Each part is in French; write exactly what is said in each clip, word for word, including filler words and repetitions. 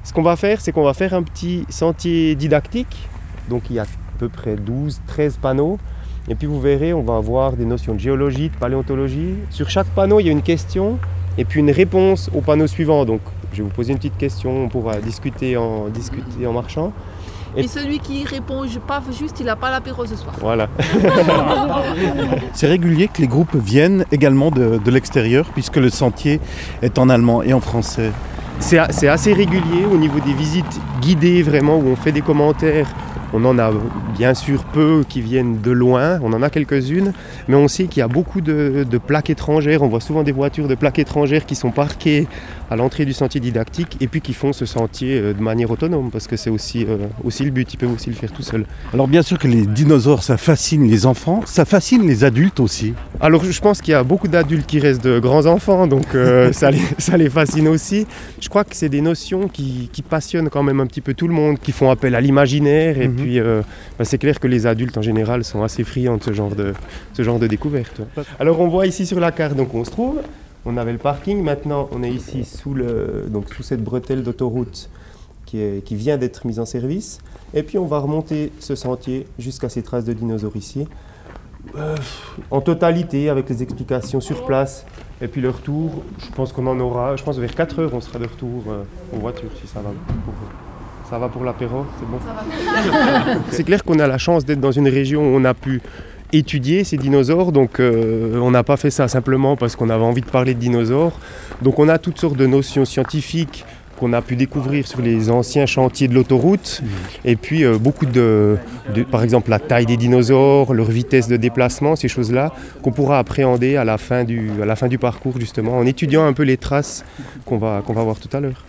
Ce qu'on va faire, c'est qu'on va faire un petit sentier didactique. Donc il y a à peu près douze treize panneaux. Et puis vous verrez, on va avoir des notions de géologie, de paléontologie. Sur chaque panneau, il y a une question et puis une réponse au panneau suivant. Donc je vais vous poser une petite question, on pourra discuter en, discuter en marchant. Et, et celui qui répond pas juste, il n'a pas l'apéro ce soir. Voilà. C'est régulier que les groupes viennent également de, de l'extérieur, puisque le sentier est en allemand et en français. C'est, c'est assez régulier au niveau des visites guidées, vraiment, où on fait des commentaires. On en a bien sûr peu qui viennent de loin, on en a quelques-unes, mais on sait qu'il y a beaucoup de, de plaques étrangères. On voit souvent des voitures de plaques étrangères qui sont parquées à l'entrée du sentier didactique et puis qui font ce sentier de manière autonome, parce que c'est aussi, euh, aussi le but, ils peuvent aussi le faire tout seuls. Alors bien sûr que les dinosaures, ça fascine les enfants, ça fascine les adultes aussi. Alors je pense qu'il y a beaucoup d'adultes qui restent de grands enfants, donc euh, ça, les, ça les fascine aussi. Je crois que c'est des notions qui, qui passionnent quand même un petit peu tout le monde, qui font appel à l'imaginaire, et mm-hmm. puis euh, bah, c'est clair que les adultes en général sont assez friands de ce genre de, ce genre de découverte. Alors on voit ici sur la carte donc, où on se trouve. On avait le parking, maintenant on est ici sous, le, donc sous cette bretelle d'autoroute qui, est, qui vient d'être mise en service. Et puis on va remonter ce sentier jusqu'à ces traces de dinosaures ici, euh, en totalité avec les explications sur place. Et puis le retour, je pense qu'on en aura, je pense vers quatre heures on sera de retour euh, en voiture si ça va pour vous. Ça va pour l'apéro, c'est bon. Ça va. C'est clair qu'on a la chance d'être dans une région où on a pu étudier ces dinosaures, donc euh, on n'a pas fait ça simplement parce qu'on avait envie de parler de dinosaures. Donc on a toutes sortes de notions scientifiques qu'on a pu découvrir sur les anciens chantiers de l'autoroute, mmh. et puis euh, beaucoup de, de, par exemple la taille des dinosaures, leur vitesse de déplacement, ces choses-là qu'on pourra appréhender à la fin du, à la fin du parcours justement, en étudiant un peu les traces qu'on va, qu'on va voir tout à l'heure.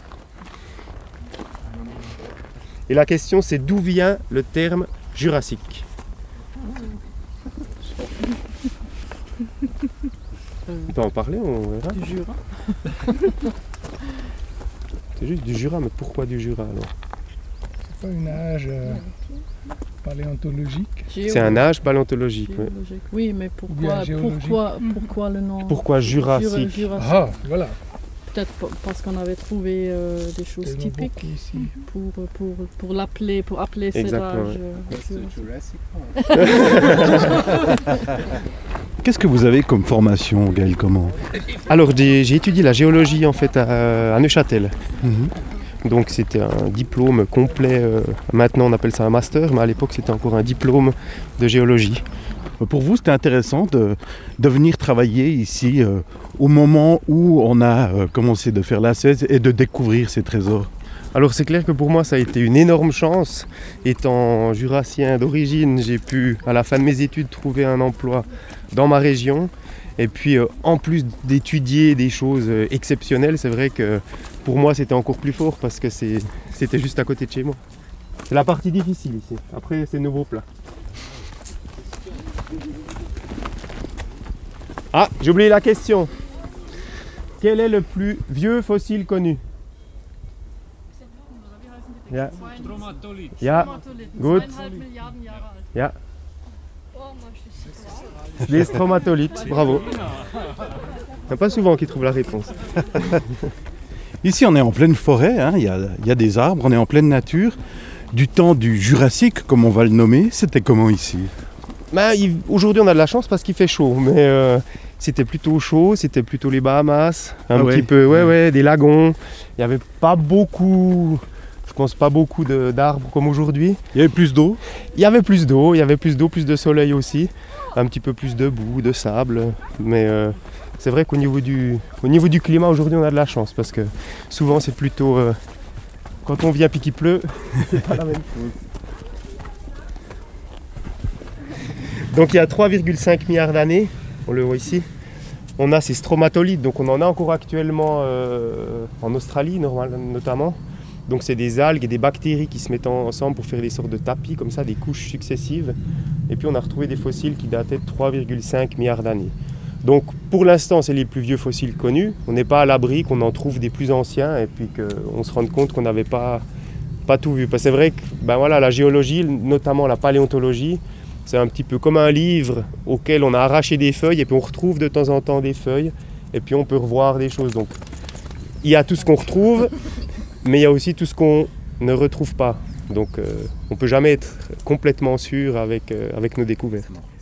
Et la question c'est d'où vient le terme jurassique ? On peut en parler, on verra. Du Jura. C'est juste du Jura, mais pourquoi du Jura alors ? C'est pas une âge euh, paléontologique. Géologique. C'est un âge paléontologique. Géologique. Oui, mais pourquoi, pourquoi, pourquoi le nom ? Pourquoi Jurassique ? Jura, Ah, voilà. Peut-être parce qu'on avait trouvé euh, des choses Tellement typiques ici. Pour, pour, pour l'appeler, pour appeler cet Exactement, âge. Ouais. Euh, Qu'est-ce que vous avez comme formation, Gaël Comment ? Alors j'ai, j'ai étudié la géologie en fait à, à Neuchâtel. Mm-hmm. Donc c'était un diplôme complet, euh, maintenant on appelle ça un master, mais à l'époque c'était encore un diplôme de géologie. Pour vous, c'était intéressant de, de venir travailler ici euh, au moment où on a euh, commencé de faire la thèse et de découvrir ces trésors. Alors c'est clair que pour moi ça a été une énorme chance. Étant jurassien d'origine, j'ai pu à la fin de mes études trouver un emploi dans ma région. Et puis euh, en plus d'étudier des choses euh, exceptionnelles, c'est vrai que pour moi c'était encore plus fort parce que c'est, c'était juste à côté de chez moi. C'est la partie difficile ici. Après c'est nouveau plat. Ah, j'ai oublié la question. Quel est le plus vieux fossile connu ? Ja. Ja. Gut. Ja. Les stromatolites, bravo. Il n'y a pas souvent qui trouvent la réponse. Ici, on est en pleine forêt, hein. il y a, il y a des arbres, on est en pleine nature. Du temps du Jurassique, comme on va le nommer, c'était comment ici ? Ben, il, aujourd'hui on a de la chance parce qu'il fait chaud, mais euh, c'était plutôt chaud, c'était plutôt les Bahamas, un ah petit ouais. peu, ouais, ouais, des lagons. Il n'y avait pas beaucoup, je pense pas beaucoup de, d'arbres comme aujourd'hui. Il y avait plus d'eau ? Il y avait plus d'eau, il y avait plus d'eau, plus de soleil aussi, un petit peu plus de boue, de sable, mais euh, c'est vrai qu'au niveau du, au niveau du climat aujourd'hui on a de la chance parce que souvent c'est plutôt, euh, quand on vient puis qu'il pleut, c'est pas la même chose. Donc il y a trois virgule cinq milliards d'années, on le voit ici, on a ces stromatolites, donc on en a encore actuellement euh, en Australie normal, notamment. Donc c'est des algues et des bactéries qui se mettent ensemble pour faire des sortes de tapis, comme ça, des couches successives. Et puis on a retrouvé des fossiles qui dataient de trois virgule cinq milliards d'années. Donc pour l'instant c'est les plus vieux fossiles connus, on n'est pas à l'abri qu'on en trouve des plus anciens et puis qu'on se rende compte qu'on n'avait pas, pas tout vu. Parce que c'est vrai que ben voilà, la géologie, notamment la paléontologie, c'est un petit peu comme un livre auquel on a arraché des feuilles et puis on retrouve de temps en temps des feuilles et puis on peut revoir des choses. Donc il y a tout ce qu'on retrouve, Mais il y a aussi tout ce qu'on ne retrouve pas. Donc euh, on ne peut jamais être complètement sûr avec, euh, avec nos découvertes.